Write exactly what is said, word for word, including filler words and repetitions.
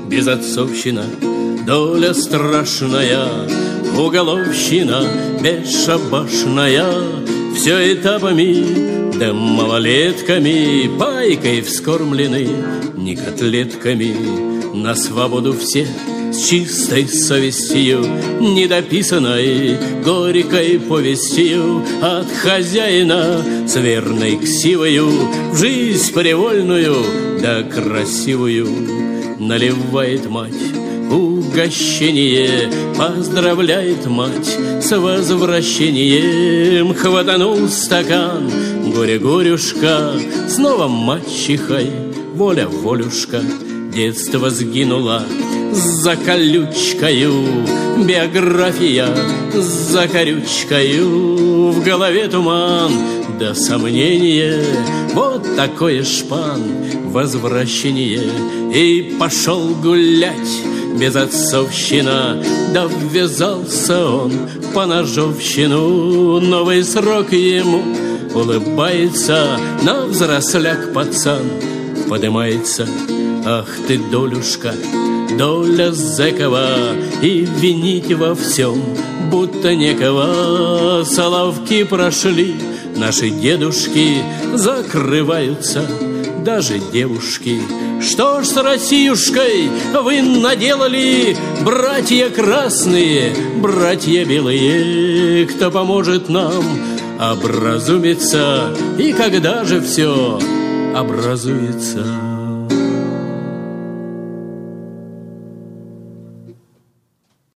безотцовщина, доля страшная, уголовщина бесшабашная. Все этапами, да малолетками, пайкой вскормлены, не котлетками. На свободу все с чистой совестью, недописанной горькой повестью от хозяина с верной ксивою в жизнь привольную да красивую. Наливает мать угощение, поздравляет мать с возвращением. Хватанул стакан, горе-горюшка, снова мачехой, воля-волюшка. Детство сгинуло за колючкою, биография за корючкою. В голове туман да сомнение, вот такое шпан возвращение. И пошел гулять безотцовщина, да ввязался он по ножовщину. Новый срок ему улыбается, но взросляк пацан подымается. Ах ты, долюшка, доля зэкова, и винить во всем будто некого. Соловки прошли, наши дедушки закрываются, даже девушки. Что ж с Россиюшкой вы наделали, братья красные, братья белые? Кто поможет нам образумиться, и когда же все образуется?